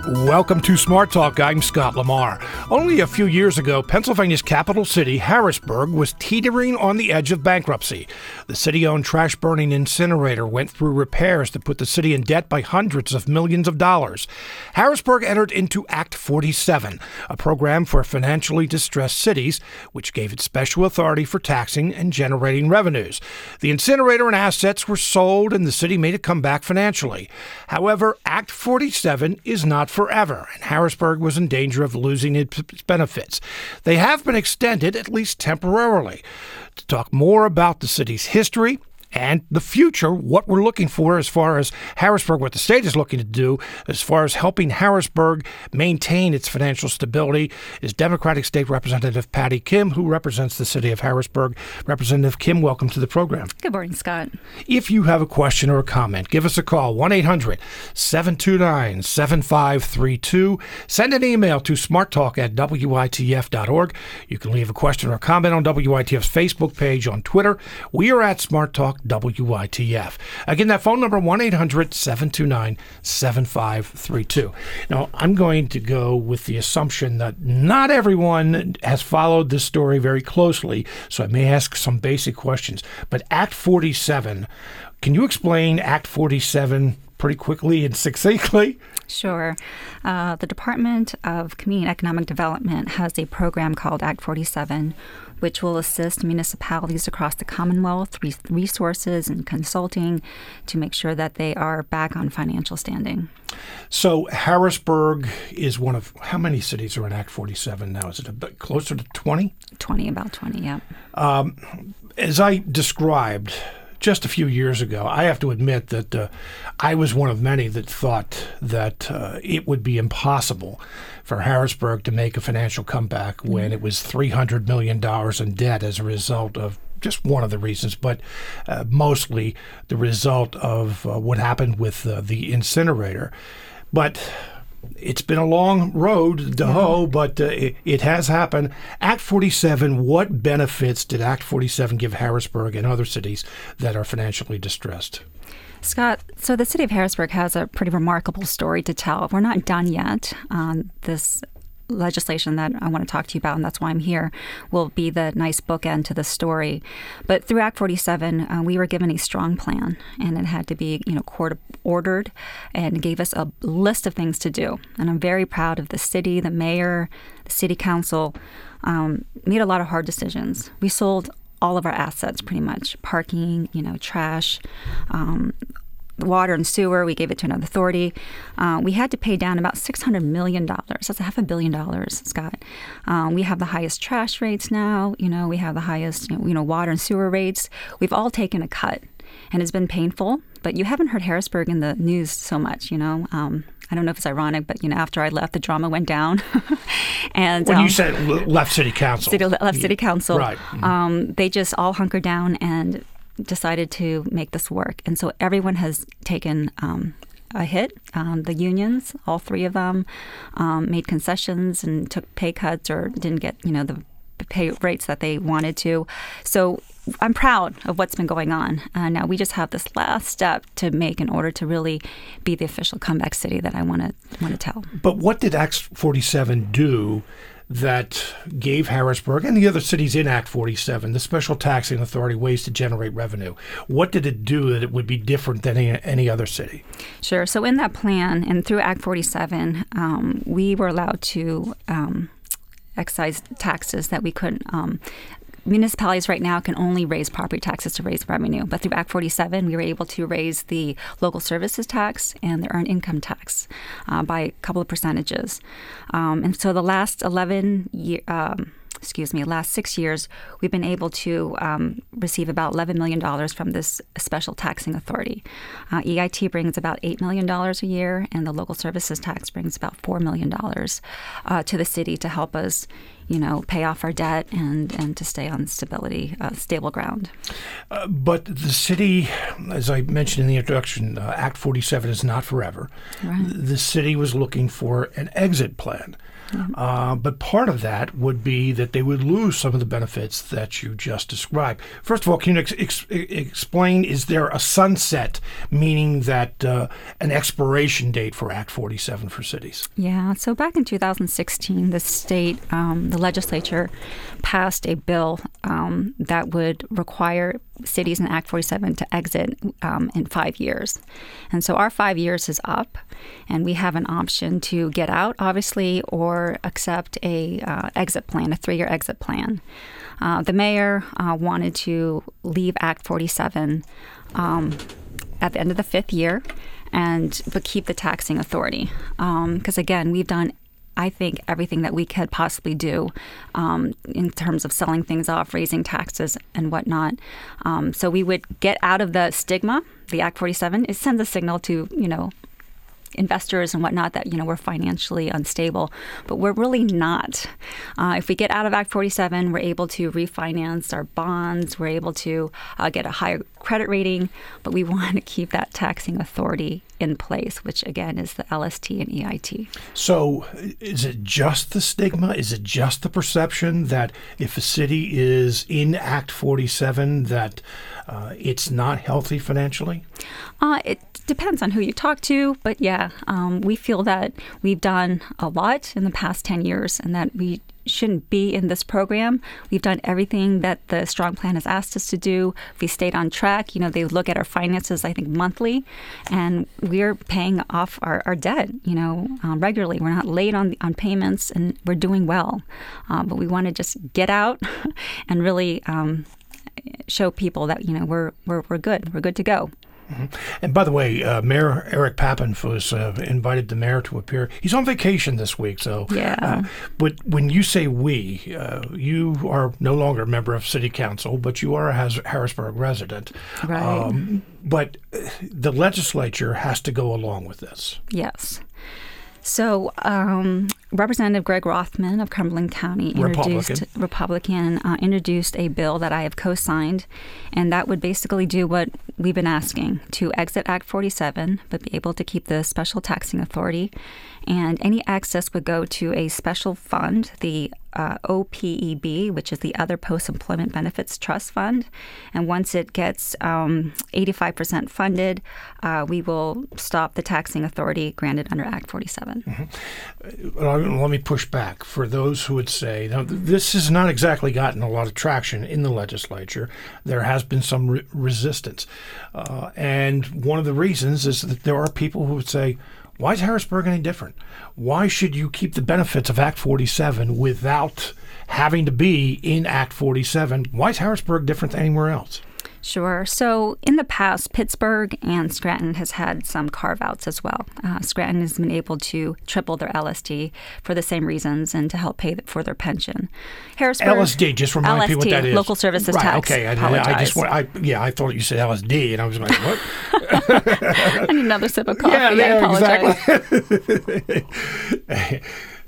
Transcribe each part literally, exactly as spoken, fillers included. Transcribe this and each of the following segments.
Welcome to Smart Talk. I'm Scott Lamar. Only a few years ago, Pennsylvania's capital city, Harrisburg, was teetering on the edge of bankruptcy. The city-owned trash-burning incinerator went through repairs that put the city in debt by hundreds of millions of dollars. Harrisburg entered into Act forty-seven, a program for financially distressed cities, which gave it special authority for taxing and generating revenues. The incinerator and assets were sold, and the city made a comeback financially. However, Act forty-seven is not forever, and Harrisburg was in danger of losing its benefits. They have been extended, at least temporarily. To talk more about the city's history and the future, what we're looking for as far as Harrisburg, what the state is looking to do as far as helping Harrisburg maintain its financial stability, is Democratic State Representative Patty Kim, who represents the city of Harrisburg. Representative Kim, welcome to the program. Good morning, Scott. If you have a question or a comment, give us a call, one eight hundred seven two nine seven five three two. Send an email to smarttalk at W I T F dot org. You can leave a question or a comment on W I T F's Facebook page, on Twitter. We are at Smart Talk W I T F. Again, that phone number, one eight hundred seven two nine seven five three two. Now, I'm going to go with the assumption that not everyone has followed this story very closely, so I may ask some basic questions. But Act forty-seven, can you explain Act forty-seven pretty quickly and succinctly? Sure. Uh, the Department of Community and Economic Development has a program called Act forty-seven, which will assist municipalities across the Commonwealth with resources and consulting to make sure that they are back on financial standing. So Harrisburg is one of, how many cities are in Act forty-seven now? Is it a bit closer to twenty? twenty, about twenty, yeah. Um, as I described just a few years ago, I have to admit that uh, I was one of many that thought that uh, it would be impossible for Harrisburg to make a financial comeback mm-hmm. when it was three hundred million dollars in debt as a result of just one of the reasons, but uh, mostly the result of uh, what happened with uh, the incinerator. But it's been a long road to yeah. hoe, but uh, it, it has happened. Act forty-seven, what benefits did Act forty-seven give Harrisburg and other cities that are financially distressed? Scott, so the city of Harrisburg has a pretty remarkable story to tell. We're not done yet. Um, this legislation that I want to talk to you about, and that's why I'm here, will be the nice bookend to the story. But through Act forty-seven, uh, we were given a strong plan, and it had to be, you know, court ordered, and gave us a list of things to do. And I'm very proud of the city, the mayor, the city council, um, made a lot of hard decisions. We sold all of our assets, pretty much, parking, you know, trash, um, water and sewer. We gave it to another authority. Uh, we had to pay down about six hundred million dollars. That's a half a billion dollars, Scott. Um, we have the highest trash rates now. You know, we have the highest, you know, you know, water and sewer rates. We've all taken a cut, and it's been painful. But you haven't heard Harrisburg in the news so much, you know. Um, I don't know if it's ironic, but, you know, after I left, the drama went down. and When um, you said left city council. City, left city council. Right. Mm-hmm. Um, they just all hunkered down and decided to make this work. And so everyone has taken um, a hit. Um, the unions, all three of them, um, made concessions and took pay cuts or didn't get, you know, the pay rates that they wanted to. So I'm proud of what's been going on. Uh, now we just have this last step to make in order to really be the official comeback city that I want to want to tell. But what did Act forty-seven do that gave Harrisburg and the other cities in Act forty-seven, the special taxing authority, ways to generate revenue? What did it do that it would be different than any, any other city? Sure. So in that plan and through Act forty-seven, um, we were allowed to um, excise taxes that we couldn't. Um, municipalities right now can only raise property taxes to raise revenue. But through Act forty-seven, we were able to raise the local services tax and the earned income tax uh, by a couple of percentages. Um, and so the last eleven year, um, excuse me, last six years, we've been able to um, receive about eleven million dollars from this special taxing authority. Uh, E I T brings about eight million dollars a year, and the local services tax brings about four million dollars uh, to the city to help us, you know, pay off our debt and, and to stay on stability, uh, stable ground. Uh, but the city, as I mentioned in the introduction, uh, Act forty-seven is not forever. Right. The city was looking for an exit plan. Mm-hmm. Uh, but part of that would be that they would lose some of the benefits that you just described. First of all, can you ex- ex- explain, is there a sunset, meaning that uh, an expiration date for Act forty-seven for cities? Yeah, so back in two thousand sixteen, the state, um, the legislature passed a bill um, that would require cities in Act forty-seven to exit um, in five years. And so our five years is up, and we have an option to get out, obviously, or accept a uh, exit plan, a three-year exit plan. Uh, the mayor uh, wanted to leave Act forty-seven um, at the end of the fifth year, and but keep the taxing authority. Because um, again, we've done, I think, everything that we could possibly do um, in terms of selling things off, raising taxes and whatnot. Um, so we would get out of the stigma. The Act forty-seven, it sends a signal to, you know, investors and whatnot that, you know, we're financially unstable, but we're really not. Uh, if we get out of Act forty-seven, we're able to refinance our bonds, we're able to uh, get a higher credit rating, but we want to keep that taxing authority in place, which again is the L S T and E I T. So is it just the stigma? Is it just the perception that if a city is in Act forty-seven that uh, it's not healthy financially? Uh, it depends on who you talk to, but yeah, um, we feel that we've done a lot in the past ten years and that we shouldn't be in this program. We've done everything that the Strong Plan has asked us to do. We stayed on track. You know, they look at our finances, I think, monthly, and we're paying off our, our debt, you know, um, regularly. We're not late on on payments, and we're doing well. Um, but we want to just get out and really um, show people that, you know, we're we're we're good. We're good to go. Mm-hmm. And by the way, uh, Mayor Eric Papen was uh, invited the mayor to appear. He's on vacation this week, so yeah. Uh, but when you say we, uh, you are no longer a member of City Council, but you are a Has- Harrisburg resident. Right. Um, but the legislature has to go along with this. Yes. So um, Representative Greg Rothman of Cumberland County introduced Republican, Republican uh, introduced a bill that I have co-signed, and that would basically do what we've been asking, to exit Act forty-seven, but be able to keep the special taxing authority. And any excess would go to a special fund, the uh, O P E B, which is the Other Post-Employment Benefits Trust Fund. And once it gets um, eighty-five percent funded, uh, we will stop the taxing authority granted under Act forty-seven. Mm-hmm. Let me push back. For those who would say, now, this has not exactly gotten a lot of traction in the legislature. There has been some re- resistance. Uh, and one of the reasons is that there are people who would say, why is Harrisburg any different? Why should you keep the benefits of Act forty-seven without having to be in Act forty-seven? Why is Harrisburg different than anywhere else? Sure. So in the past, Pittsburgh and Scranton has had some carve-outs as well. Uh, Scranton has been able to triple their L S D for the same reasons and to help pay for their pension. Harrisburg, L S D, just remind L S D, people what that is. Local Services right, Tax. Okay, I, I just want, I, yeah, I thought you said L S D, and I was like, what? I need another sip of coffee. Yeah, yeah, I apologize. Exactly.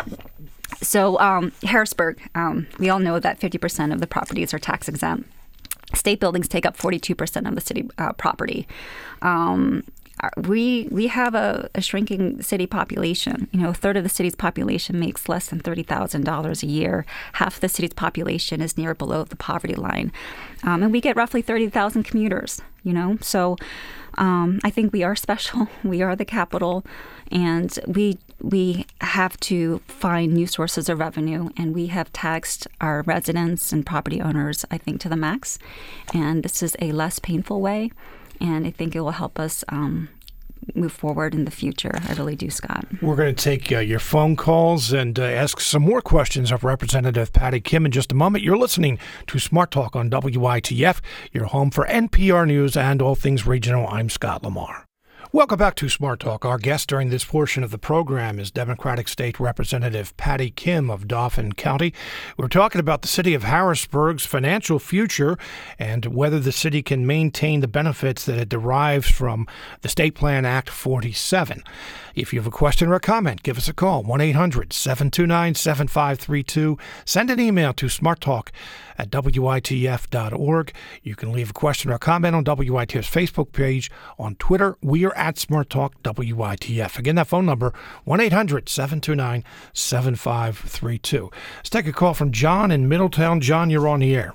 So um, Harrisburg, um, we all know that fifty percent of the properties are tax exempt. State buildings take up forty-two percent of the city uh, property. Um, we we have a, a shrinking city population. You know, a third of the city's population makes less than thirty thousand dollars a year. Half the city's population is near or below the poverty line. Um, and we get roughly thirty thousand commuters, you know. So um, I think we are special. We are the capital. And we we have to find new sources of revenue, and we have taxed our residents and property owners, I think, to the max. And this is a less painful way, and I think it will help us um, move forward in the future. I really do, Scott. We're going to take uh, your phone calls and uh, ask some more questions of Representative Patty Kim in just a moment. You're listening to Smart Talk on W I T F, your home for N P R News and all things regional. I'm Scott Lamar. Welcome back to Smart Talk. Our guest during this portion of the program is Democratic State Representative Patty Kim of Dauphin County. We're talking about the city of Harrisburg's financial future and whether the city can maintain the benefits that it derives from the State Plan Act forty-seven. If you have a question or a comment, give us a call, one eight hundred seven two nine seven five three two. Send an email to smarttalk at W I T F dot org. You can leave a question or a comment on W I T F's Facebook page. On Twitter, we are at Smart Talk W I T F. Again, that phone number, one eight hundred seven two nine seven five three two. Let's take a call from John in Middletown. John, you're on the air.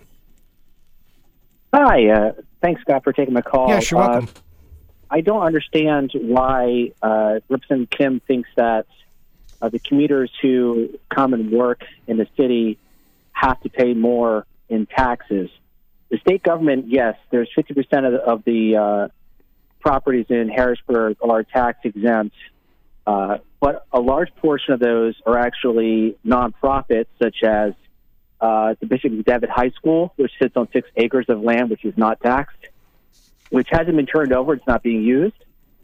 Hi. Uh, thanks, Scott, for taking my call. Yes, you're welcome. Uh, I don't understand why uh, Representative Kim thinks that uh, the commuters who come and work in the city have to pay more in taxes. The state government, yes, there's fifty percent of the, of the uh, properties in Harrisburg are tax exempt, uh, but a large portion of those are actually nonprofits, such as uh, the Bishop Devitt High School, which sits on six acres of land, which is not taxed, which hasn't been turned over. It's not being used.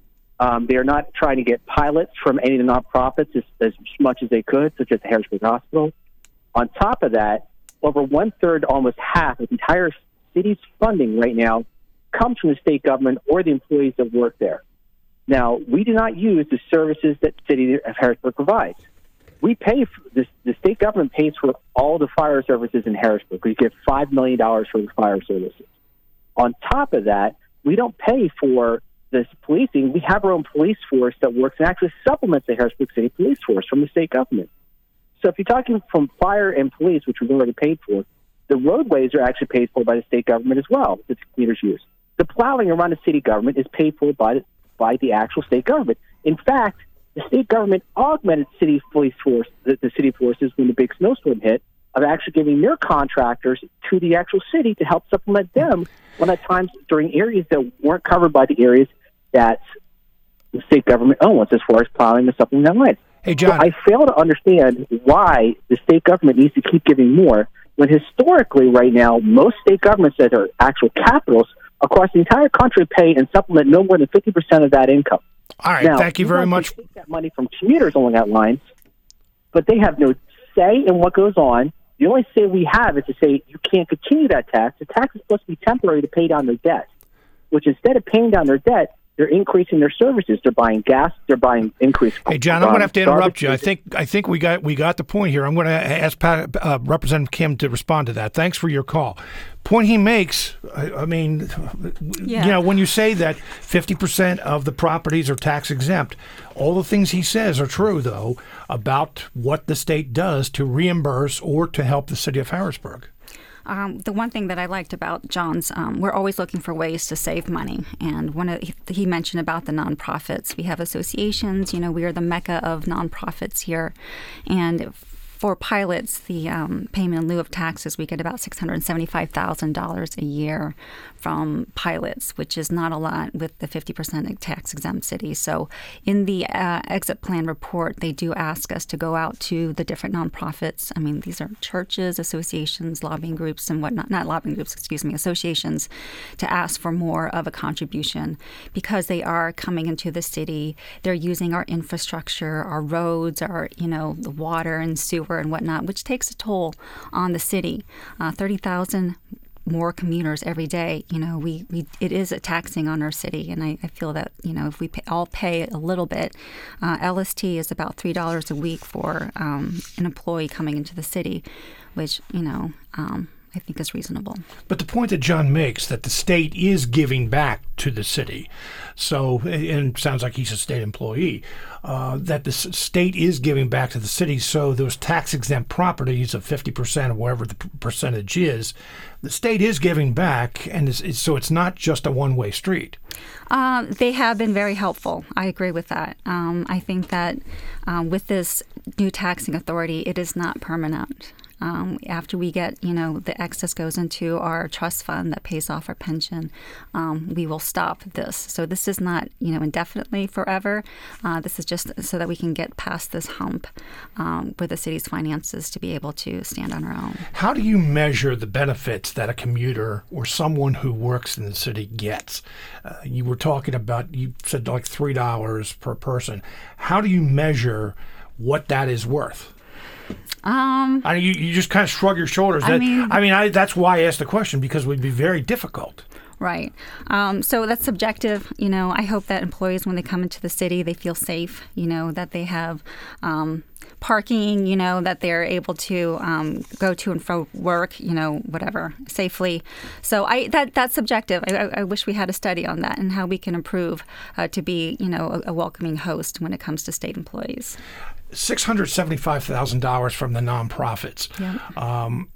Um, they are not trying to get pilots from any of the nonprofits as, as much as they could, such as the Harrisburg Hospital. On top of that, over one-third, almost half of the entire city's funding right now comes from the state government or the employees that work there. Now, we do not use the services that the city of Harrisburg provides. We pay for this, the state government pays for all the fire services in Harrisburg. We get five million dollars for the fire services. On top of that, we don't pay for this policing. We have our own police force that works and actually supplements the Harrisburg City Police Force from the state government. So if you're talking from fire and police, which we've already paid for, the roadways are actually paid for by the state government as well, that the commuters use. The plowing around the city government is paid for by the, by the actual state government. In fact, the state government augmented city police force, the, the city forces when the big snowstorm hit, of actually giving their contractors to the actual city to help supplement them when at times during areas that weren't covered by the areas that the state government owns as far as plowing and supplementing that land. Hey, John. So I fail to understand why the state government needs to keep giving more when historically right now most state governments that are actual capitals across the entire country pay and supplement no more than fifty percent of that income. All right, now, thank you very much. Take that money from commuters along that line, but they have no say in what goes on. The only say we have is to say you can't continue that tax. The tax is supposed to be temporary to pay down their debt, which instead of paying down their debt, they're increasing their services. They're buying gas. They're buying increased. Hey, John, I'm going to have to interrupt you. I think I think we got we got the point here. I'm going to ask Pat, uh, Representative Kim to respond to that. Thanks for your call. Point he makes, I, I mean, yeah. you know, when you say that fifty percent of the properties are tax exempt, all the things he says are true, though, about what the state does to reimburse or to help the city of Harrisburg. Um, the one thing that I liked about John's, um, we're always looking for ways to save money. And one of, he, he mentioned about the nonprofits. We have associations. You know, we are the mecca of nonprofits here. And for pilots, the um, payment in lieu of taxes, we get about six hundred seventy-five thousand dollars a year from pilots, which is not a lot with the fifty percent tax-exempt city. So in the uh, exit plan report, they do ask us to go out to the different nonprofits. I mean, these are churches, associations, lobbying groups, and whatnot. Not lobbying groups, excuse me, associations, to ask for more of a contribution because they are coming into the city. They're using our infrastructure, our roads, our, you know, the water and sewer and whatnot, which takes a toll on the city. Uh, thirty thousand more commuters every day. You know, we, we it is a taxing on our city, and I, I feel that, you know, if we pay, all pay a little bit, uh, L S T is about three dollars a week for um, an employee coming into the city, which, you know, um, I think is reasonable. But the point that John makes, that the state is giving back to the city, so, and it sounds like he's a state employee, uh, that the state is giving back to the city, so those tax-exempt properties of fifty percent or whatever the percentage is, the state is giving back, and it's, it's, so it's not just a one-way street. Uh, they have been very helpful. I agree with that. Um, I think that um, with this new taxing authority, it is not permanent. Um, after we get, you know, the excess goes into our trust fund that pays off our pension, um, we will stop this. So this is not, you know, indefinitely forever. Uh, this is just so that we can get past this hump um, with the city's finances to be able to stand on our own. How do you measure the benefits that a commuter or someone who works in the city gets? Uh, you were talking about, you said like three dollars per person. How do you measure what that is worth? Um, I mean, you, you just kind of shrug your shoulders. I That, mean, I mean I, that's why I asked the question, because it would be very difficult. Right. Um, so that's subjective. You know, I hope that employees, when they come into the city, they feel safe, you know, that they have um, parking, you know, that they're able to um, go to and fro work, you know, whatever, safely. So I that that's subjective. I, I wish we had a study on that and how we can improve uh, to be, you know, a, a welcoming host when it comes to state employees. six hundred seventy-five thousand dollars from the nonprofits. Yeah. Um,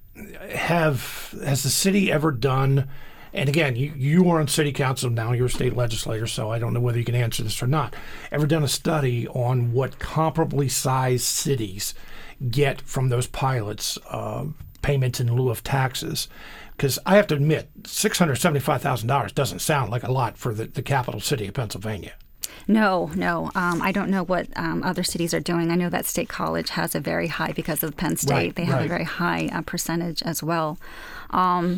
have has the city ever done? And again, you, you are on city council now, you're a state legislator, so I don't know whether you can answer this or not. Ever done a study on what comparably sized cities get from those pilots, uh, payments in lieu of taxes? Because I have to admit, six hundred seventy-five thousand dollars doesn't sound like a lot for the, the capital city of Pennsylvania. No, no. Um, I don't know what um, other cities are doing. I know that State College has a very high, because of Penn State, right, they have right. a very high uh, percentage as well. Um,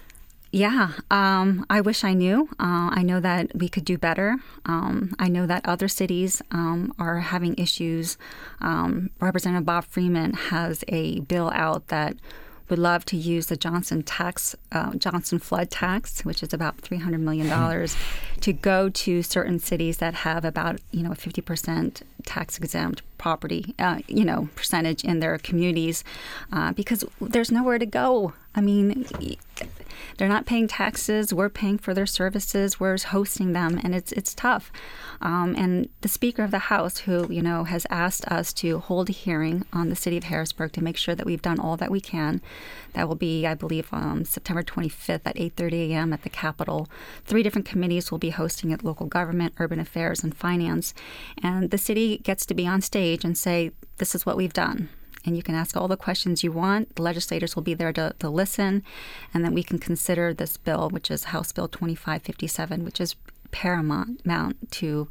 Yeah, um, I wish I knew. Uh, I know that we could do better. Um, I know that other cities um, are having issues. Um, Representative Bob Freeman has a bill out that would love to use the Johnson tax, uh, Johnson flood tax, which is about three hundred million dollars, to go to certain cities that have about, you know, a fifty percent tax exempt property, uh, you know, percentage in their communities, uh, because there's nowhere to go. I mean, they're not paying taxes. We're paying for their services. We're hosting them, and it's it's tough. Um, and the Speaker of the House, who, you know, has asked us to hold a hearing on the city of Harrisburg to make sure that we've done all that we can. That will be, I believe, um, September twenty-fifth at eight thirty a.m. at the Capitol. Three different committees will be hosting it: local government, urban affairs, and finance. And the city gets to be on stage and say, this is what we've done. And you can ask all the questions you want. The legislators will be there to, to listen. And then we can consider this bill, which is House Bill twenty-five fifty-seven, which is paramount to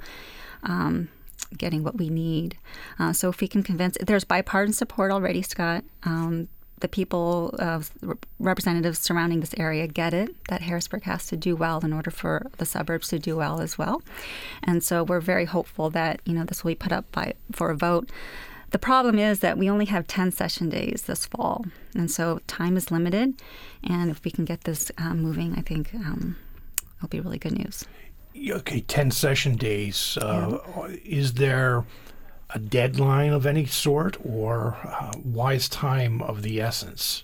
um, getting what we need. Uh, so if we can convince, there's bipartisan support already, Scott. Um, the people, uh, representatives surrounding this area get it, that Harrisburg has to do well in order for the suburbs to do well as well. And so we're very hopeful that, you know, this will be put up by for a vote. The problem is that we only have ten session days this fall, and so time is limited. And if we can get this um, moving, I think um, it'll be really good news. Okay, ten session days. Uh, Yeah. Is there a deadline of any sort, or uh, why is time of the essence?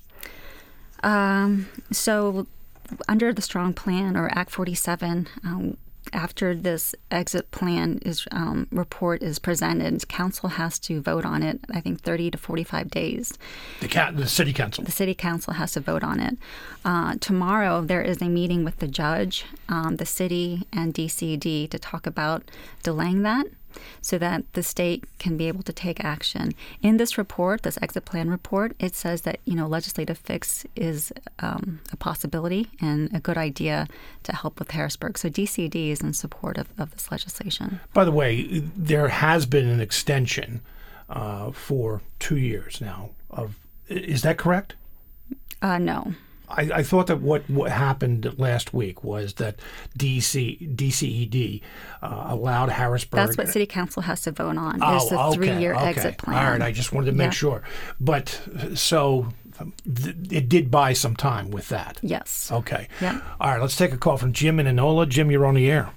Um, so under the Strong Plan, or Act forty-seven, um, after this exit plan is um, report is presented, council has to vote on it, I think thirty to forty-five days. The, ca- the city council. The city council has to vote on it. Uh, tomorrow, there is a meeting with the judge, um, the city, and D C D to talk about delaying that, so that the state can be able to take action. In this report, this exit plan report, it says that, you know, legislative fix is um, a possibility and a good idea to help with Harrisburg. So D C D is in support of, of this legislation. By the way, there has been an extension uh, for two years now. Of is that correct? Uh, no. I, I thought that what, what happened last week was that D C, D C E D uh, allowed Harrisburg. That's what City Council has to vote on. Oh, is the okay, three-year okay. exit plan. All right, I just wanted to make Yeah. sure. But so th- it did buy some time with that. Yes. Okay. Yeah. All right, let's take a call from Jim in Enola. Jim, you're on the air.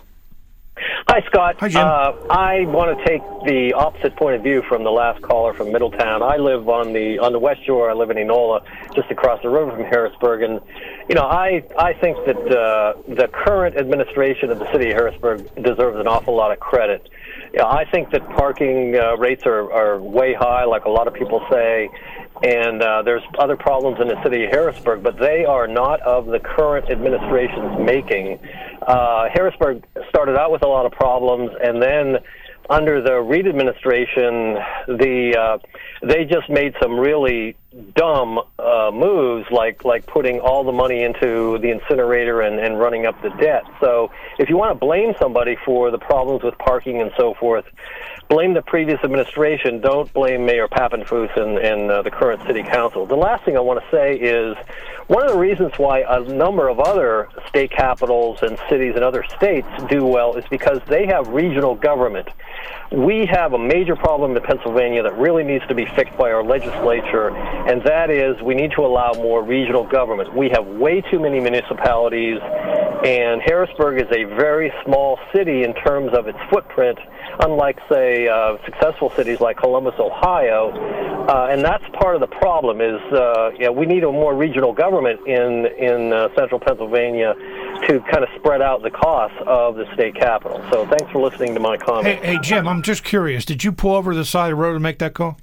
Hi, Scott. Hi, Jim. Uh, I want to take the opposite point of view from the last caller from Middletown. I live on the on the West Shore. I live in Enola, just across the river from Harrisburg, and you know, I I think that uh, the current administration of the city of Harrisburg deserves an awful lot of credit. You know, I think that parking uh, rates are, are way high, like a lot of people say, and uh, there's other problems in the city of Harrisburg, but they are not of the current administration's making. Uh, Harrisburg started out with a lot of problems, and then under the Reed administration, the uh, they just made some really dumb uh, moves like like putting all the money into the incinerator and, and running up the debt. So if you want to blame somebody for the problems with parking and so forth, blame the previous administration. Don't blame Mayor Papenfuss and, and uh, the current city council. The last thing I want to say is one of the reasons why a number of other state capitals and cities and other states do well is because they have regional government. We have a major problem in Pennsylvania that really needs to be fixed by our legislature, and that is we need to allow more regional government. We have way too many municipalities, and Harrisburg is a very small city in terms of its footprint, unlike, say, uh, successful cities like Columbus, Ohio. Uh, and that's part of the problem is uh, yeah, we need a more regional government in, in uh, central Pennsylvania to kind of spread out the costs of the state capital. So thanks for listening to my comment. Hey, hey, Jim, I'm just curious. Did you pull over to the side of the road and make that call?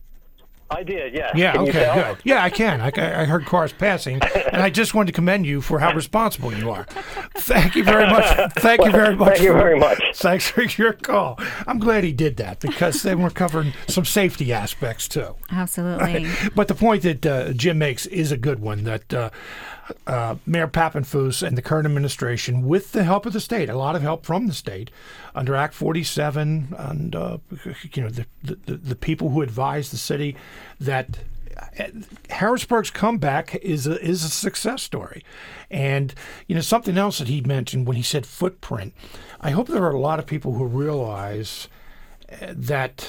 I did, yeah. Yeah, Can you okay, tell? good. Yeah, I can. I, I heard cars passing, and I just wanted to commend you for how responsible you are. Thank you very much. Thank you very much. Thank you for, very much. Thanks for your call. I'm glad he did that because they were covering some safety aspects too. Absolutely. But the point that uh, Jim makes is a good one, that uh, uh, Mayor Papenfuss and the current administration, with the help of the state, a lot of help from the state, under Act forty-seven, and uh, you know the, the the people who advise the city, that Harrisburg's comeback is a, is a success story. And you know something else that he mentioned when he said footprint, I hope there are a lot of people who realize that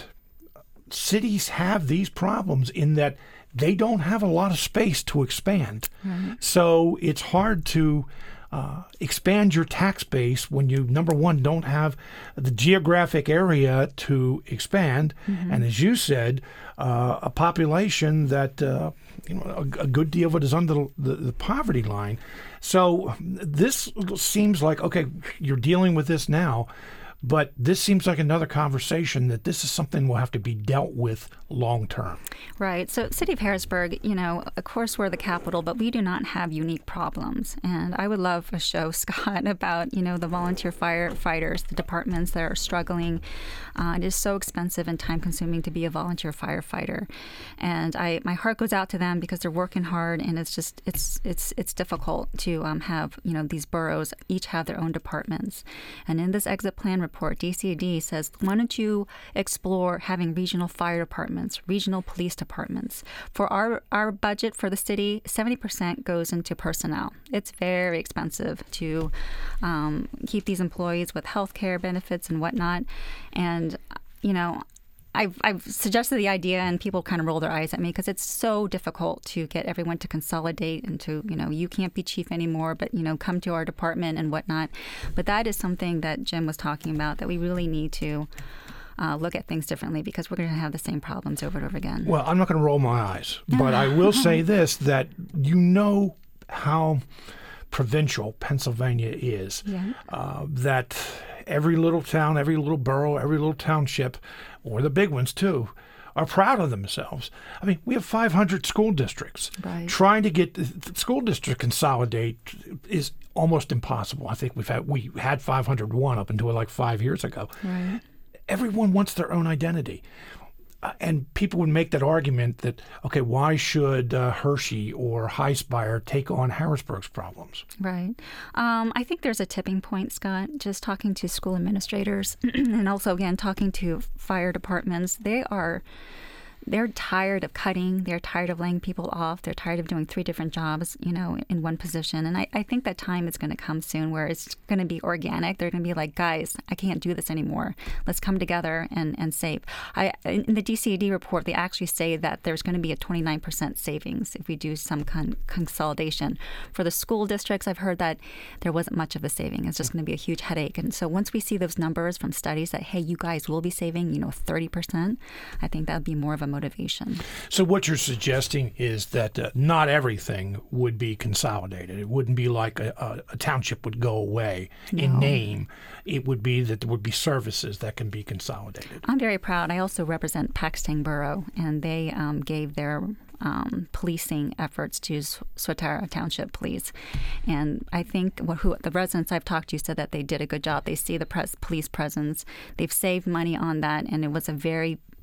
cities have these problems in that they don't have a lot of space to expand. Mm-hmm. So it's hard to uh, expand your tax base when you, number one, don't have the geographic area to expand. Mm-hmm. And as you said, uh, a population that, uh, you know, a, a good deal of it is under the, the, the poverty line. So this seems like, okay, you're dealing with this now, but this seems like another conversation that this is something will have to be dealt with long term. Right. So City of Harrisburg, you know, of course we're the capital, but we do not have unique problems. And I would love a show, Scott, about, you know, the volunteer firefighters, the departments that are struggling. Uh, it is so expensive and time consuming to be a volunteer firefighter. And I my heart goes out to them because they're working hard, and it's just, it's it's it's difficult to um, have, you know, these boroughs each have their own departments. And in this exit plan report, D C A D says, why don't you explore having regional fire departments, regional police departments? For our, our budget for the city, seventy percent goes into personnel. It's very expensive to um, keep these employees with health care benefits and whatnot. And, you know, I've, I've suggested the idea, and people kind of roll their eyes at me because it's so difficult to get everyone to consolidate and to, you know, you can't be chief anymore, but, you know, come to our department and whatnot. But that is something that Jim was talking about, that we really need to uh, look at things differently because we're going to have the same problems over and over again. Well, I'm not going to roll my eyes, but I will say this, that you know how provincial Pennsylvania is, yeah. uh, that every little town, every little borough, every little township, or the big ones too, are proud of themselves. I mean, we have five hundred school districts. Right. Trying to get the school district consolidate is almost impossible. I think we've had we had five hundred one up until like five years ago. Right. Everyone wants their own identity. Uh, and people would make that argument that, okay, why should uh, Hershey or Highspire take on Harrisburg's problems? Right. Um, I think there's a tipping point, Scott, just talking to school administrators and also, again, talking to fire departments. They are... They're tired of cutting. They're tired of laying people off. They're tired of doing three different jobs, you know, in one position. And I, I think that time is going to come soon where it's going to be organic. They're going to be like, guys, I can't do this anymore. Let's come together and, and save. I, in the D C A D report, they actually say that there's going to be a twenty-nine percent savings if we do some con- consolidation. For the school districts, I've heard that there wasn't much of a saving. It's just going to be a huge headache. And so once we see those numbers from studies that, hey, you guys will be saving, you know, thirty percent, I think that would be more of a motivation. So what you're suggesting is that uh, not everything would be consolidated. It wouldn't be like a, a, a township would go away no. in name. It would be that there would be services that can be consolidated. I'm very proud. I also represent Paxton Borough, and they um, gave their um, policing efforts to Swatara Township Police. And I think what, who, the residents I've talked to said that they did a good job. They see the pres- police presence. They've saved money on that, and it was a very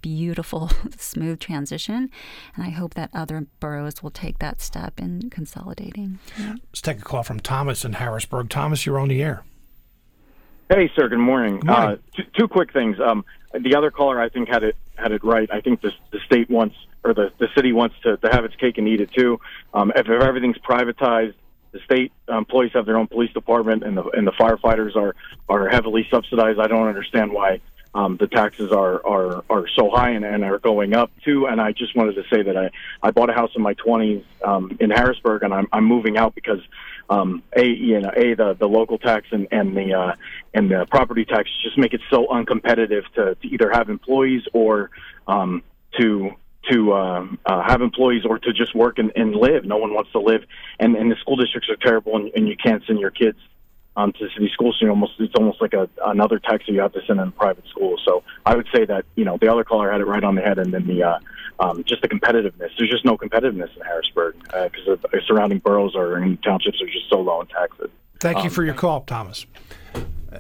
beautiful, smooth transition. And I hope that other boroughs will take that step in consolidating. Yeah. Let's take a call from Thomas in Harrisburg. Thomas, you're on the air. Hey, sir. Good morning. Good morning. Uh, two, two quick things. Um, the other caller, I think, had it had it right. I think the the state wants, or the, the city wants to, to have its cake and eat it too. Um, if, if everything's privatized, the state employees have their own police department, and the and the firefighters are, are heavily subsidized. I don't understand why um, the taxes are, are, are so high and, and are going up too. And I just wanted to say that I, I bought a house in my twenties um, in Harrisburg, and I'm I'm moving out because um, a you know a the, the local tax and and the uh, and the property tax just make it so uncompetitive to, to either have employees or um, to. to um, uh, have employees or to just work and, and live. No one wants to live, and, and the school districts are terrible, and, and you can't send your kids um, to city schools. So you almost it's almost like a another tax that you have to send in private schools. So I would say that you know the other caller had it right on the head, and then the uh, um, just the competitiveness. There's just no competitiveness in Harrisburg because uh, the surrounding boroughs or in townships are just so low in taxes. Thank you um, for your call, Thomas. Uh,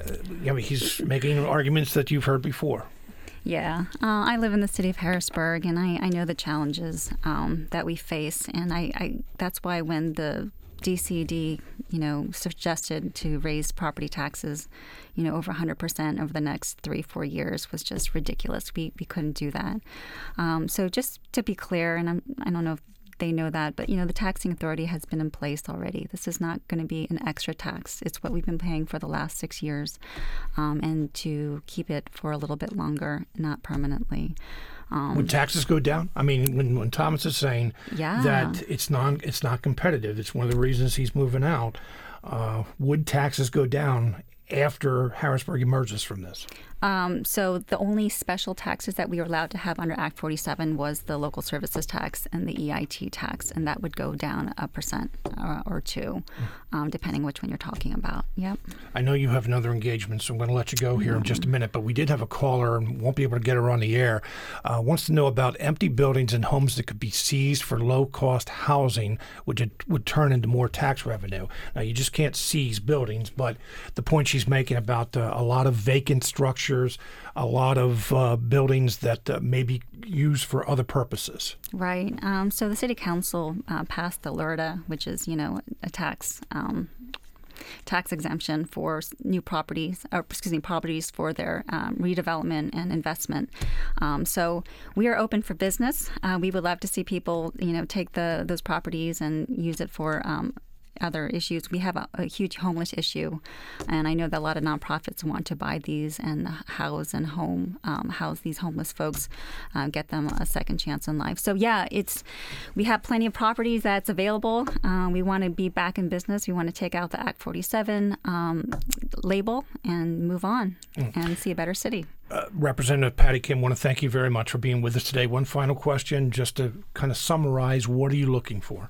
I mean, he's making arguments that you've heard before. Yeah, uh, I live in the city of Harrisburg, and I, I know the challenges um, that we face, and I, I that's why when the D C D, you know, suggested to raise property taxes, you know, over one hundred percent over the next three, four years was just ridiculous. We we couldn't do that. Um, so just to be clear, and I'm, I don't know if they know that, but, you know, the taxing authority has been in place already. This is not going to be an extra tax. It's what we've been paying for the last six years, um, and to keep it for a little bit longer, not permanently. Um, Would taxes go down? I mean, when, when Thomas is saying yeah. that it's non it's not competitive, it's one of the reasons he's moving out. Uh, would taxes go down after Harrisburg emerges from this? Um, so the only special taxes that we were allowed to have under Act forty-seven was the local services tax and the E I T tax, and that would go down a percent or, or two, um, depending which one you're talking about. Yep. I know you have another engagement, so I'm going to let you go here mm-hmm. in just a minute, but we did have a caller and won't be able to get her on the air. Uh, wants to know about empty buildings and homes that could be seized for low-cost housing, which it would turn into more tax revenue. Now, you just can't seize buildings, but the point she's making about uh, a lot of vacant structures, a lot of uh, buildings that uh, may be used for other purposes. Right. Um, so the City Council uh, passed the L R D A, which is, you know, a tax um, tax exemption for new properties, or excuse me, properties for their um, redevelopment and investment. Um, so we are open for business. Uh, we would love to see people, you know, take the those properties and use it for um, other issues. We have a, a huge homeless issue, and I know that a lot of nonprofits want to buy these and house and home um, house these homeless folks, uh, get them a second chance in life. So yeah, it's we have plenty of properties that's available. Uh, we want to be back in business. We want to take out the Act forty-seven um, label and move on mm. and see a better city. Uh, Representative Patty Kim, I want to thank you very much for being with us today. One final question, just to kind of summarize, what are you looking for?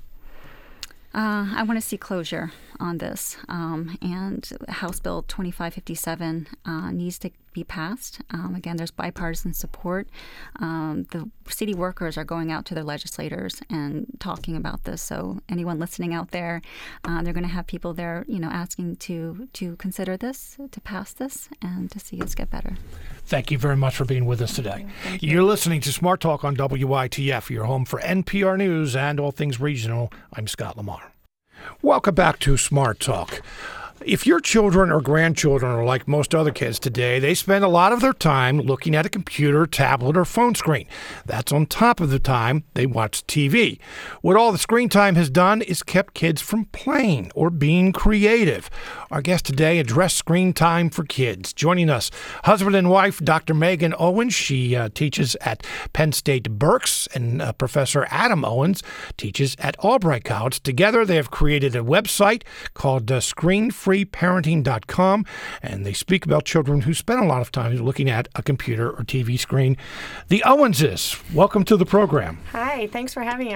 Uh, I want to see closure on this, um, and House Bill twenty-five fifty-seven uh, needs to be passed. Um, again, there's bipartisan support. Um, the city workers are going out to their legislators and talking about this. So anyone listening out there, uh, they're going to have people there, you know, asking to to consider this, to pass this, and to see us get better. Thank you very much for being with us today. Thank you. You're listening to Smart Talk on W I T F, your home for N P R News and all things regional. I'm Scott Lamar. Welcome back to Smart Talk. If your children or grandchildren are like most other kids today, they spend a lot of their time looking at a computer, tablet, or phone screen. That's on top of the time they watch T V. What all the screen time has done is kept kids from playing or being creative. Our guest today addressed screen time for kids. Joining us, husband and wife, Doctor Megan Owens. She uh, teaches at Penn State Berks, and uh, Professor Adam Owens teaches at Albright College. Together, they have created a website called uh, Screen Free parenting dot com, and they speak about children who spend a lot of time looking at a computer or T V screen. The Owenses, welcome to the program. Hi, thanks for having us.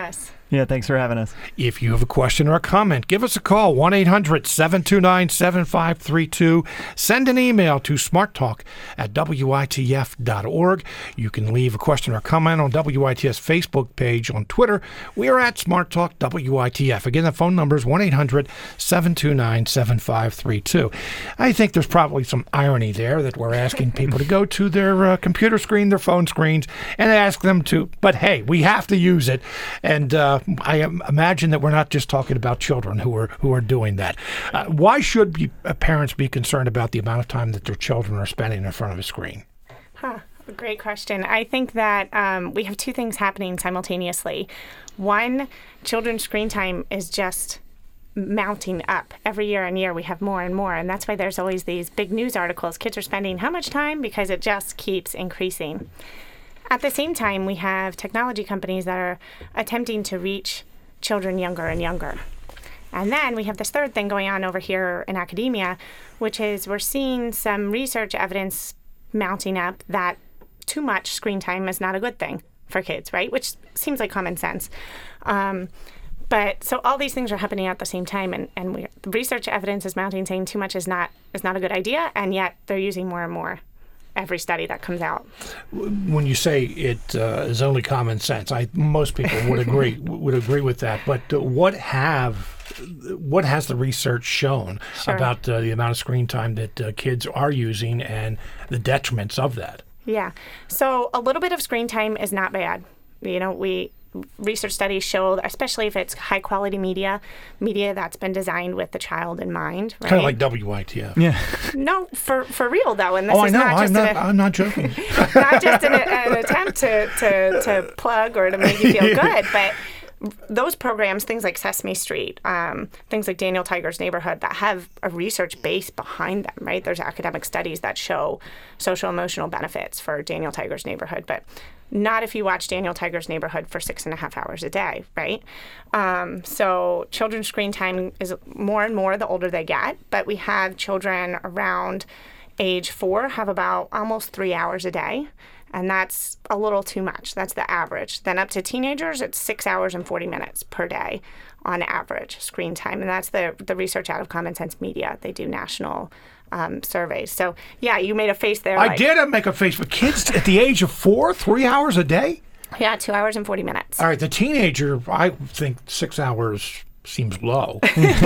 Yeah, thanks for having us. If you have a question or a comment, give us a call, one eight hundred seven two nine seven five three two. Send an email to smarttalk at W I T F dot org. You can leave a question or comment on W I T F's Facebook page. On Twitter, we are at SmartTalk W I T F. Again, the phone number is one eight hundred seven two nine seven five three two. I think there's probably some irony there that we're asking people to go to their uh, computer screen, their phone screens, and ask them to, but hey, we have to use it. And uh, I imagine that we're not just talking about children who are who are doing that. Uh, why should be, uh, parents be concerned about the amount of time that their children are spending in front of a screen? Huh. Great question. I think that um, we have two things happening simultaneously. One, children's screen time is just mounting up. Every year and year we have more and more, and that's why there's always these big news articles. Kids are spending how much time? Because it just keeps increasing. At the same time, we have technology companies that are attempting to reach children younger and younger. And then we have this third thing going on over here in academia, which is we're seeing some research evidence mounting up that too much screen time is not a good thing for kids, right? Which seems like common sense. Um, but so all these things are happening at the same time, and, and we, the research evidence is mounting saying too much is not is not a good idea, and yet they're using more and more every study that comes out. When you say it uh, is only common sense, I most people would agree would agree with that. But uh, what have what has the research shown Sure. about uh, the amount of screen time that uh, kids are using and the detriments of that? Yeah. So a little bit of screen time is not bad. You know, we research studies show, especially if it's high quality media, media that's been designed with the child in mind. Right? Kind of like W I T F. Yeah. No, for for real though, and this Oh, I is know. not I'm just not. an, I'm not joking. not just an, an attempt to, to to plug or to make you feel good, but those programs, things like Sesame Street, um, things like Daniel Tiger's Neighborhood, that have a research base behind them, right? There's academic studies that show social emotional benefits for Daniel Tiger's Neighborhood, but not if you watch Daniel Tiger's Neighborhood for six and a half hours a day, right? Um, so children's screen time is more and more the older they get, but we have children around age four have about almost three hours a day. And that's a little too much. That's the average. Then up to teenagers, it's six hours and forty minutes per day on average screen time. And that's the the research out of Common Sense Media. They do national um, surveys. So, yeah, you made a face there. I like, did make a face, but kids at the age of four, three hours a day? Yeah, two hours and forty minutes. All right, the teenager, I think six hours seems low.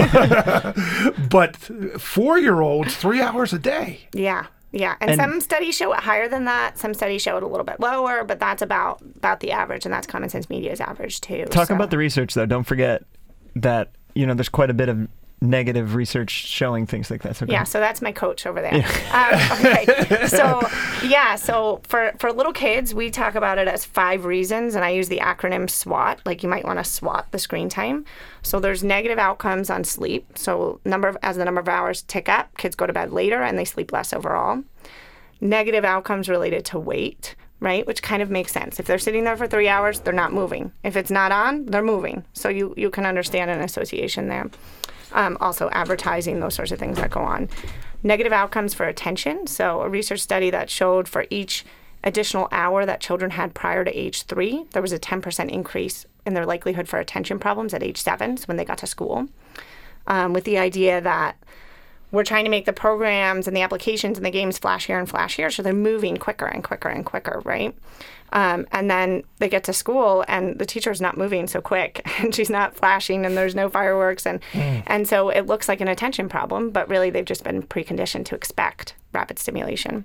But four-year-olds, three hours a day. Yeah. Yeah, and, And- some studies show it higher than that. Some studies show it a little bit lower, but that's about about the average, and that's Common Sense Media's average too. Talk so. about the research, though. Don't forget that, you know, there's quite a bit of negative research showing things like that. So go Yeah, ahead. so that's my coach over there. Um, okay, so yeah, so for, for little kids, we talk about it as five reasons, and I use the acronym SWOT. Like you might want to SWOT the screen time. So there's negative outcomes on sleep. So number of, as the number of hours tick up, kids go to bed later and they sleep less overall. Negative outcomes related to weight, right? Which kind of makes sense. If they're sitting there for three hours, they're not moving. If it's not on, they're moving. So you, you can understand an association there. Um, also advertising, those sorts of things that go on. Negative outcomes for attention. So a research study that showed for each additional hour that children had prior to age three, there was a ten percent increase in their likelihood for attention problems at age seven, so when they got to school. Um, with the idea that we're trying to make the programs and the applications and the games flashier and flashier, so they're moving quicker and quicker and quicker, right? Um, and then they get to school and the teacher's not moving so quick and she's not flashing and there's no fireworks. And, mm. and so it looks like an attention problem, but really they've just been preconditioned to expect rapid stimulation.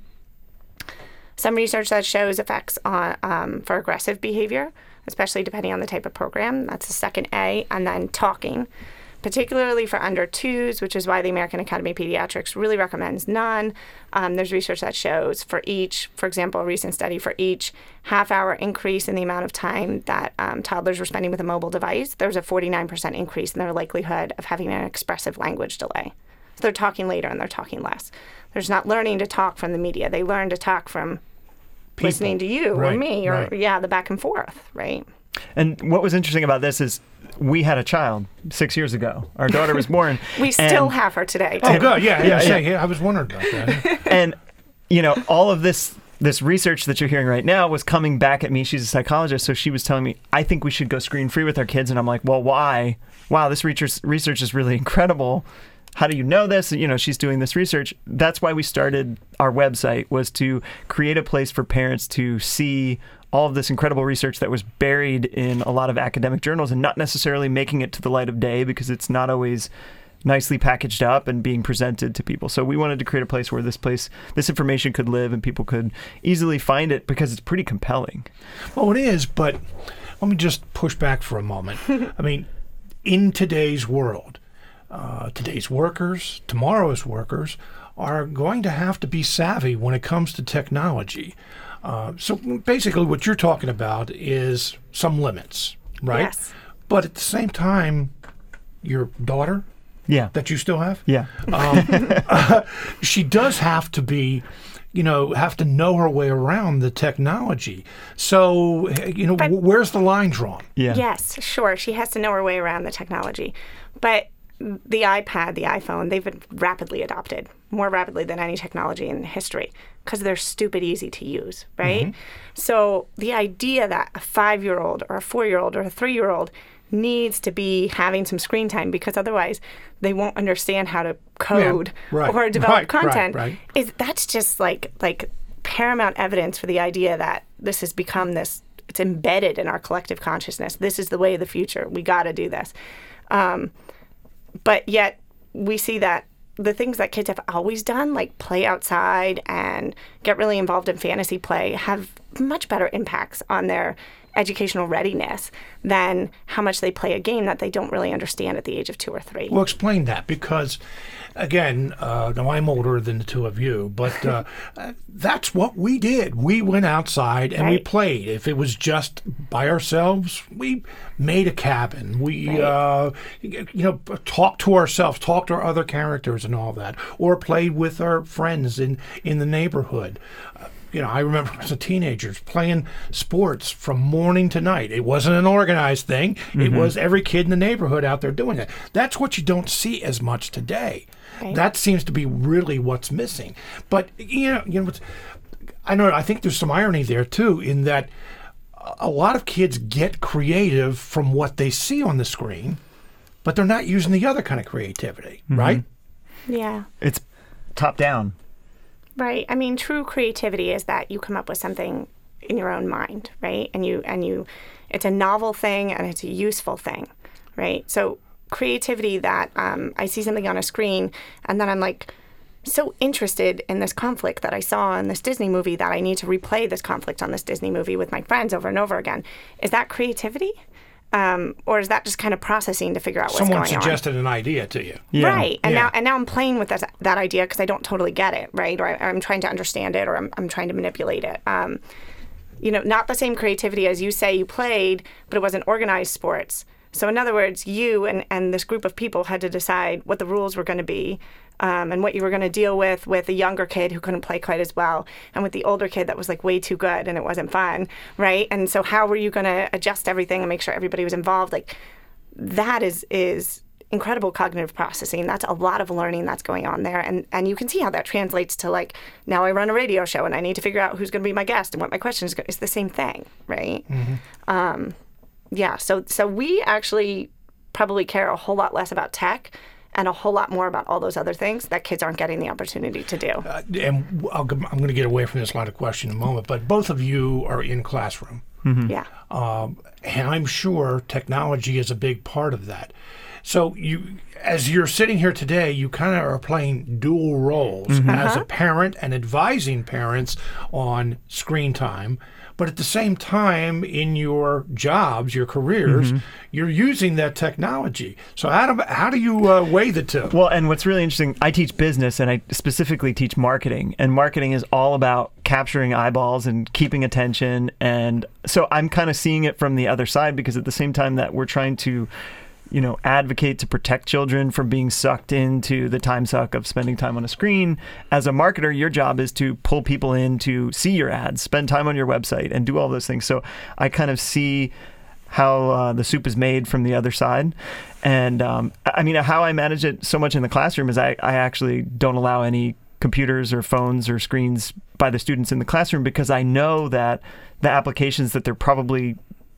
Some research that shows effects on um, for aggressive behavior, especially depending on the type of program. That's the second A. And then talking, particularly for under twos, which is why the American Academy of Pediatrics really recommends none. Um, there's research that shows for each, for example, a recent study for each half hour increase in the amount of time that um, toddlers were spending with a mobile device, there was a forty-nine percent increase in their likelihood of having an expressive language delay. So they're talking later and they're talking less. There's not learning to talk from the media. They learn to talk from People. listening to you right, or me or, right. yeah, the back and forth, right? And what was interesting about this is we had a child six years ago. Our daughter was born. We still and, have her today. Oh, too. good. Yeah, Yeah, yeah, yeah. yeah. I was wondering about that. And, you know, all of this this research that you're hearing right now was coming back at me. She's a psychologist, so she was telling me, I think we should go screen-free with our kids. And I'm like, well, why? Wow, this research research is really incredible. How do you know this? You know, she's doing this research. That's why we started our website, was to create a place for parents to see all of this incredible research that was buried in a lot of academic journals and not necessarily making it to the light of day because it's not always nicely packaged up and being presented to people. So we wanted to create a place where this place, this information could live and people could easily find it because it's pretty compelling. Well, it is, but let me just push back for a moment. I mean, in today's world, uh, today's workers, tomorrow's workers are going to have to be savvy when it comes to technology. Uh, so basically what you're talking about is some limits, right? Yes. But at the same time, your daughter, Yeah. that you still have, Yeah. um, uh, she does have to be, you know, have to know her way around the technology. So, you know, But- where's the line drawn? Yeah. Yes, sure. She has to know her way around the technology. But the iPad, the iPhone, they've been rapidly adopted, more rapidly than any technology in history, because they're stupid easy to use, right? So the idea that a five-year-old or a four-year-old or a three-year-old needs to be having some screen time because otherwise they won't understand how to code right, or develop right, right, content right. is that's just like like paramount evidence for the idea that this has become this, it's embedded in our collective consciousness. This is the way of the future. We got to do this. Um, but yet we see that the things that kids have always done, like play outside and get really involved in fantasy play, have much better impacts on their educational readiness than how much they play a game that they don't really understand at the age of two or three. Well, explain that because, again, uh, now I'm older than the two of you, but uh, that's what we did. We went outside and we Right. played. If it was just by ourselves, we made a cabin. We, Right. uh, you know, talked to ourselves, talked to our other characters and all that, or played with our friends in, in the neighborhood. Uh, You know, I remember as a teenager playing sports from morning to night. It wasn't an organized thing. Mm-hmm. It was every kid in the neighborhood out there doing it. That's what you don't see as much today. Right. That seems to be really what's missing. But you know, you know, what's, I know. I think there's some irony there too, in that a lot of kids get creative from what they see on the screen, but they're not using the other kind of creativity, Mm-hmm. right? Yeah. It's top down. Right. I mean, true creativity is that you come up with something in your own mind, right? And you and you, it's a novel thing and it's a useful thing, right? So creativity that um, I see something on a screen and then I'm like so interested in this conflict that I saw in this Disney movie that I need to replay this conflict on this Disney movie with my friends over and over again. Is that creativity? Um, or is that just kind of processing to figure out what's Someone going on? suggested an idea to you. Yeah. Right. And Yeah. now and now I'm playing with that that idea because I don't totally get it, right? Or I, I'm trying to understand it or I'm I'm trying to manipulate it. Um, you know, not the same creativity as you say you played, but it wasn't organized sports. So in other words, you and, and this group of people had to decide what the rules were going to be um, and what you were going to deal with with a younger kid who couldn't play quite as well and with the older kid that was like way too good and it wasn't fun, right? And so how were you going to adjust everything and make sure everybody was involved? Like that is is incredible cognitive processing. That's a lot of learning that's going on there. And and you can see how that translates to like, now I run a radio show and I need to figure out who's going to be my guest and what my question is. Go- it's the same thing, right? Um, yeah, so so we actually probably care a whole lot less about tech and a whole lot more about all those other things that kids aren't getting the opportunity to do. Uh, and I'll, go- I'm going to get away from this line of question in a moment, but both of you are in classroom. Yeah. Um, and I'm sure technology is a big part of that. So you, as you're sitting here today, you kind of are playing dual roles as a parent and advising parents on screen time. But at the same time, in your jobs, your careers, you're using that technology. So how do, how do you uh, weigh the two? Well, and what's really interesting, I teach business and I specifically teach marketing. And marketing is all about capturing eyeballs and keeping attention. And so I'm kind of seeing it from the other side because at the same time that we're trying to, you know, advocate to protect children from being sucked into the time suck of spending time on a screen. As a marketer, your job is to pull people in to see your ads, spend time on your website, and do all those things. So I kind of see how uh, the soup is made from the other side. And um, I mean, how I manage it so much in the classroom is I, I actually don't allow any computers or phones or screens by the students in the classroom, because I know that the applications that they're probably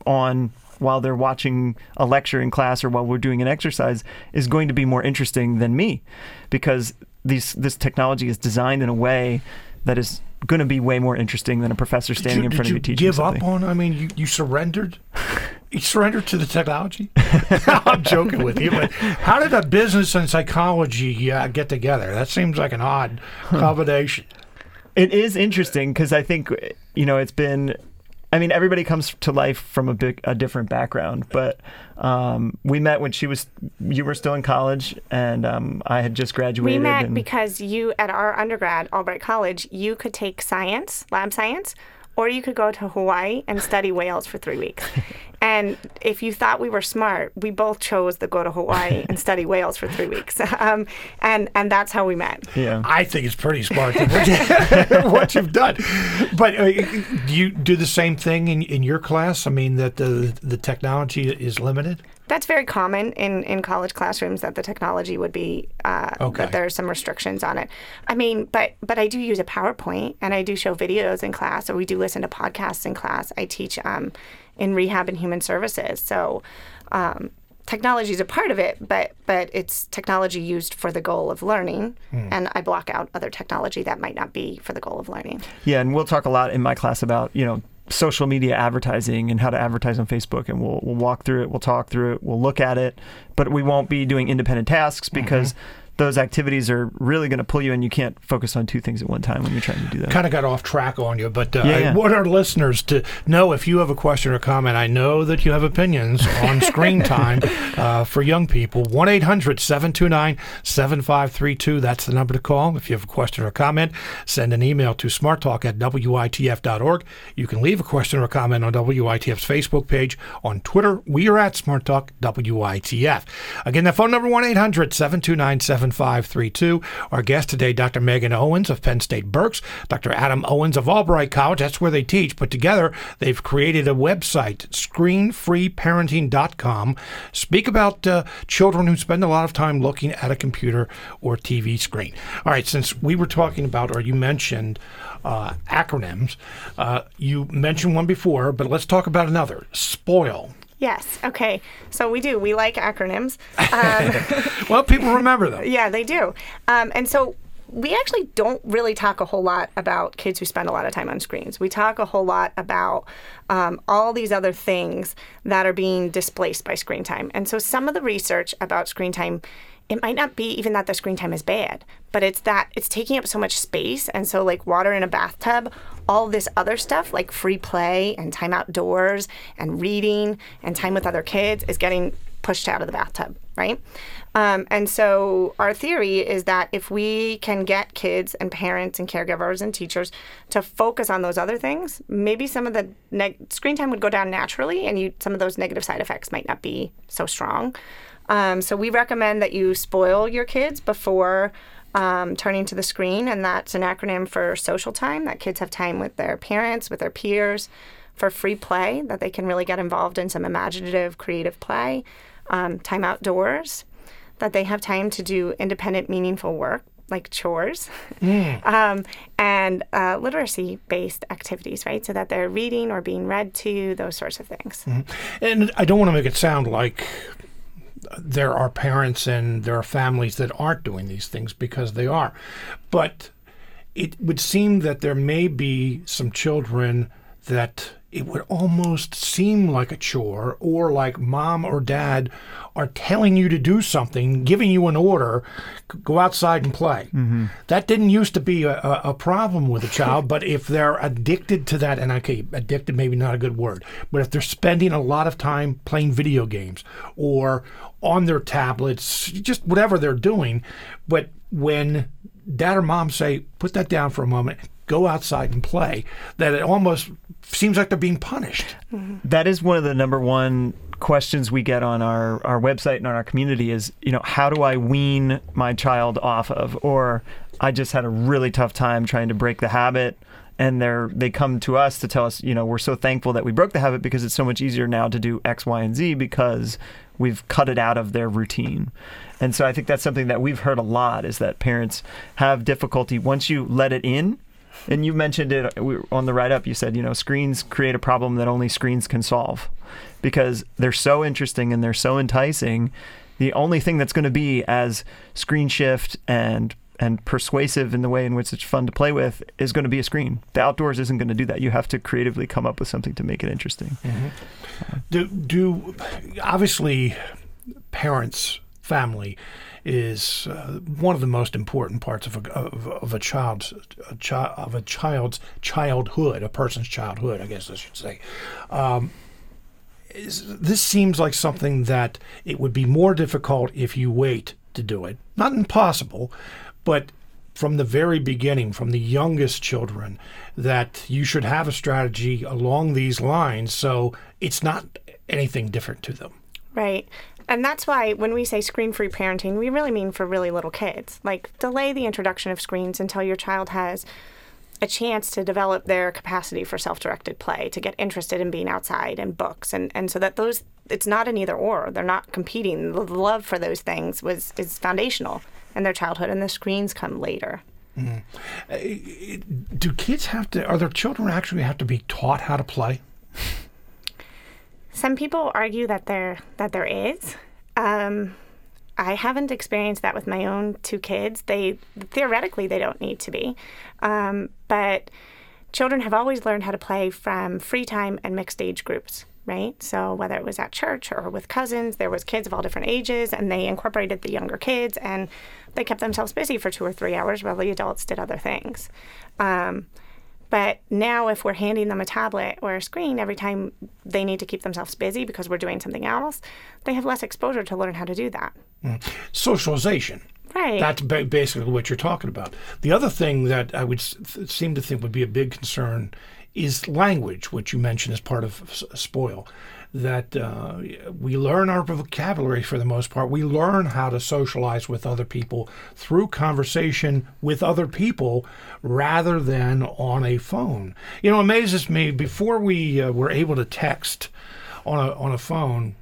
on while they're watching a lecture in class or while we're doing an exercise is going to be more interesting than me, because these this technology is designed in a way that is going to be way more interesting than a professor standing you, in front of you teaching teaching give something. up on? I mean, you, you surrendered. You surrendered to the technology. I'm joking with you, but how did a business and psychology uh, get together? That seems like an odd combination. It is interesting because I think, you know, it's been. I mean, everybody comes to life from a big, a different background, but um, we met when she was, you were still in college, and um, I had just graduated. We met and, because you, at our undergrad, Albright College, you could take science, lab science, or you could go to Hawaii and study whales for three weeks. And if you thought we were smart, we both chose to go to Hawaii and study whales for three weeks. Um, and, and that's how we met. Yeah. I think it's pretty smart what, you, what you've done. But uh, do you do the same thing in, in your class? I mean, that the, the technology is limited? That's very common in, in college classrooms, that the technology would be, uh, Okay. that there are some restrictions on it. I mean, but but I do use a PowerPoint, and I do show videos in class, or we do listen to podcasts in class. I teach um, in rehab and human services. So um, technology is a part of it, but but it's technology used for the goal of learning, Hmm. and I block out other technology that might not be for the goal of learning. Yeah, and we'll talk a lot in my class about, you know, social media advertising and how to advertise on Facebook, and we'll we'll walk through it, we'll talk through it, we'll look at it, but we won't be doing independent tasks because mm-hmm. those activities are really going to pull you in. You can't focus on two things at one time when you're trying to do that. Kind of got off track on you, but uh, Yeah, I yeah. want our listeners to know if you have a question or comment. I know that you have opinions on screen time uh, for young people. one eight hundred seven two nine seven five three two. That's the number to call. If you have a question or comment, send an email to smarttalk at W I T F dot org. You can leave a question or comment on W I T F's Facebook page. On Twitter, we are at SmartTalk W I T F. Again, the phone number one eight hundred seven two nine seven five three two. Our guest today, Doctor Megan Owens of Penn State Berks, Doctor Adam Owens of Albright College. That's where they teach, but together they've created a website, screen free parenting dot com. Speak about uh, children who spend a lot of time looking at a computer or T V screen. All right, since we were talking about, or you mentioned uh, acronyms, uh, you mentioned one before, but let's talk about another, SPOIL. Yes. Okay. So we do. We like acronyms. Um, Well, people remember them. Yeah, they do. Um, and so we actually don't really talk a whole lot about kids who spend a lot of time on screens. We talk a whole lot about um, all these other things that are being displaced by screen time. And so some of the research about screen time, it might not be even that the screen time is bad, but it's that it's taking up so much space. And so like water in a bathtub, all this other stuff like free play and time outdoors and reading and time with other kids is getting pushed out of the bathtub, right? Um, and so our theory is that if we can get kids and parents and caregivers and teachers to focus on those other things, maybe some of the neg- screen time would go down naturally, and you, some of those negative side effects might not be so strong. Um, so we recommend that you spoil your kids before um, turning to the screen, and that's an acronym for social time, that kids have time with their parents, with their peers, for free play, that they can really get involved in some imaginative, creative play, um, time outdoors, that they have time to do independent, meaningful work, like chores, mm. um, and uh, literacy-based activities, right? So that they're reading or being read to, those sorts of things. Mm-hmm. And I don't want to make it sound like there are parents and there are families that aren't doing these things, because they are. But it would seem that there may be some children that it would almost seem like a chore, or like mom or dad are telling you to do something, giving you an order, go outside and play. Mm-hmm. That didn't used to be a, a problem with a child, but if they're addicted to that, and okay, addicted maybe not a good word, but if they're spending a lot of time playing video games or on their tablets, just whatever they're doing, but when dad or mom say, put that down for a moment, go outside and play, that it almost seems like they're being punished. Mm-hmm. That is one of the number one questions we get on our, our website and on our community is, you know, how do I wean my child off of? Or I just had a really tough time trying to break the habit, and they're they come to us to tell us, you know, we're so thankful that we broke the habit because it's so much easier now to do X, Y, and Z because we've cut it out of their routine. And so I think that's something that we've heard a lot, is that parents have difficulty once you let it in. And you mentioned it on the write-up. You said, you know, screens create a problem that only screens can solve because they're so interesting and they're so enticing. The only thing that's going to be as screen shift and and persuasive in the way in which it's fun to play with is going to be a screen. The outdoors isn't going to do that. You have to creatively come up with something to make it interesting. Mm-hmm. Do, do obviously parents, family is uh, one of the most important parts of a, of, of a child's a chi- of a child's childhood, a person's childhood, I guess I should say. Um, is, this seems like something that it would be more difficult if you wait to do it. Not impossible, but from the very beginning, from the youngest children, that you should have a strategy along these lines so it's not anything different to them. Right. And that's why when we say screen-free parenting, we really mean for really little kids. Like, delay the introduction of screens until your child has a chance to develop their capacity for self-directed play, to get interested in being outside and books. And, and so that those, it's not an either or. They're not competing. The love for those things was is foundational in their childhood, and the screens come later. Mm. Uh, do kids have to, are their children actually have to be taught how to play? Some people argue that there that there is. Um, I haven't experienced that with my own two kids. They theoretically they don't need to be, um, but children have always learned how to play from free time and mixed age groups, right? So whether it was at church or with cousins, there was kids of all different ages, and they incorporated the younger kids, and they kept themselves busy for two or three hours while the adults did other things. Um, But now if we're handing them a tablet or a screen every time they need to keep themselves busy because we're doing something else, they have less exposure to learn how to do that. Mm. Socialization. Right. That's ba- basically what you're talking about. The other thing that I would th- seem to think would be a big concern is language, which you mentioned as part of S- SPOIL. That uh, we learn our vocabulary for the most part. We learn how to socialize with other people through conversation with other people rather than on a phone. You know, it amazes me, before we uh, were able to text on a on a phone,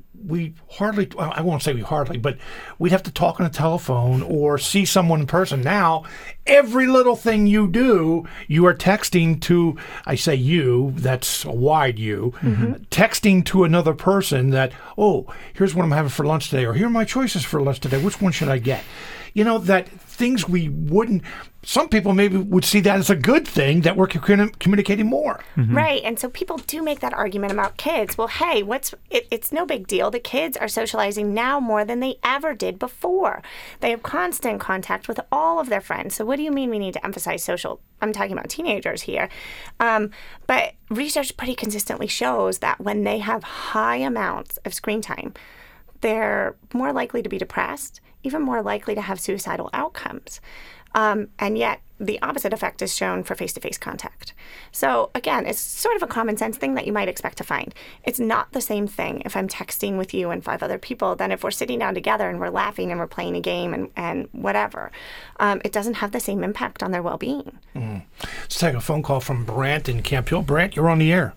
we hardly, well, I won't say we hardly, but we'd have to talk on a telephone or see someone in person. Now, every little thing you do, you are texting to, I say you, that's a wide you, mm-hmm. texting to another person that, oh, here's what I'm having for lunch today, or here are my choices for lunch today. Which one should I get? You know, that things we wouldn't, some people maybe would see that as a good thing, that we're communicating more. Mm-hmm. Right. And so people do make that argument about kids. Well, hey, what's it, it's no big deal. The kids are socializing now more than they ever did before. They have constant contact with all of their friends. So what do you mean we need to emphasize social? I'm talking about teenagers here. Um, but research pretty consistently shows that when they have high amounts of screen time, they're more likely to be depressed, even more likely to have suicidal outcomes. Um, and yet the opposite effect is shown for face-to-face contact. So again, it's sort of a common sense thing that you might expect to find. It's not the same thing if I'm texting with you and five other people than if we're sitting down together and we're laughing and we're playing a game and, and whatever. Um, it doesn't have the same impact on their well-being. Mm. Let's take a phone call from Brant in Camp Hill. Brant, you're on the air.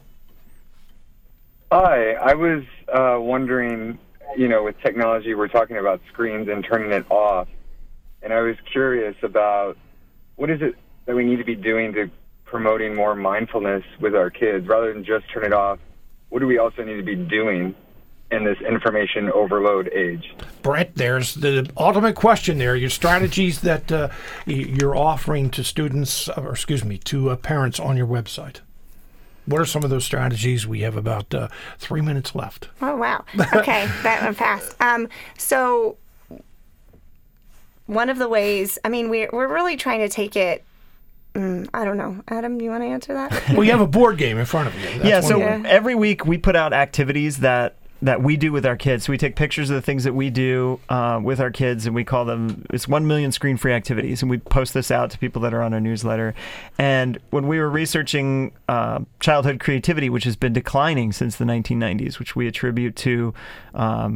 Hi, I was uh, wondering, you know, with technology, we're talking about screens and turning it off. And I was curious about what is it that we need to be doing to promoting more mindfulness with our kids rather than just turn it off. What do we also need to be doing in this information overload age? Brett, there's the ultimate question there. Your strategies that uh, you're offering to students, or excuse me, to uh, parents on your website. What are some of those strategies? We have about uh, three minutes left. Oh, wow. Okay, that went fast. Um, so one of the ways, I mean, we're, we're really trying to take it, mm, I don't know. Adam, you want to answer that? Well, you have a board game in front of you. That's yeah, so yeah. every week we put out activities that that we do with our kids. So we take pictures of the things that we do uh, with our kids, and we call them, it's one million screen-free activities, and we post this out to people that are on our newsletter. And when we were researching uh, childhood creativity, which has been declining since the nineteen nineties, which we attribute to um,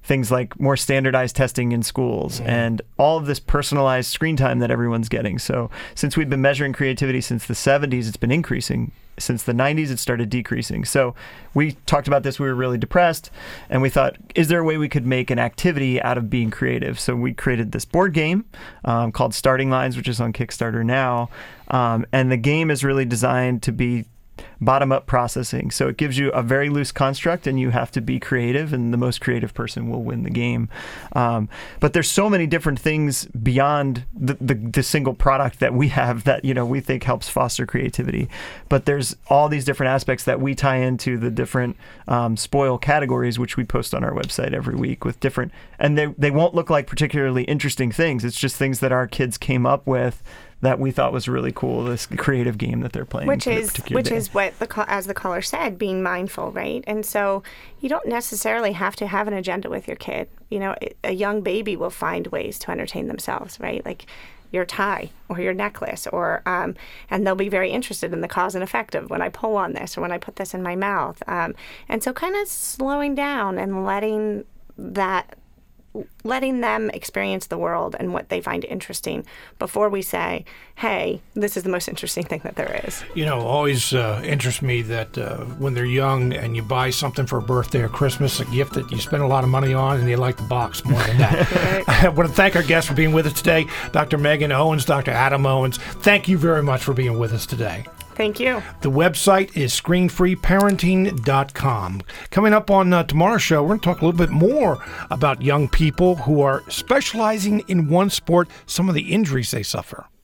things like more standardized testing in schools mm-hmm. and all of this personalized screen time that everyone's getting. So since we've been measuring creativity since the seventies, it's been increasing. Since the nineties, it started decreasing. So we talked about this. We were really depressed, and we thought, is there a way we could make an activity out of being creative? So we created this board game um, called Starting Lines, which is on Kickstarter now. Um, and the game is really designed to be bottom-up processing. So it gives you a very loose construct, and you have to be creative, and the most creative person will win the game. Um, but there's so many different things beyond the, the, the single product that we have that, you know, we think helps foster creativity. But there's all these different aspects that we tie into the different um, spoil categories, which we post on our website every week with different, and they, they won't look like particularly interesting things. It's just things that our kids came up with that we thought was really cool, this creative game that they're playing. Which is which day. is what, the as the caller said, being mindful, right? And so you don't necessarily have to have an agenda with your kid. You know, a young baby will find ways to entertain themselves, right? Like your tie or your necklace, or um, and they'll be very interested in the cause and effect of when I pull on this or when I put this in my mouth. Um, and so kind of slowing down and letting that letting them experience the world and what they find interesting before we say, hey, this is the most interesting thing that there is. You know, always uh, interests me that uh, when they're young and you buy something for a birthday or Christmas, a gift that you spend a lot of money on, and they like the box more than that. Right. I want to thank our guests for being with us today, Doctor Megan Owens, Doctor Adam Owens. Thank you very much for being with us today. Thank you. The website is screen free parenting dot com. Coming up on uh, tomorrow's show, we're going to talk a little bit more about young people who are specializing in one sport, some of the injuries they suffer.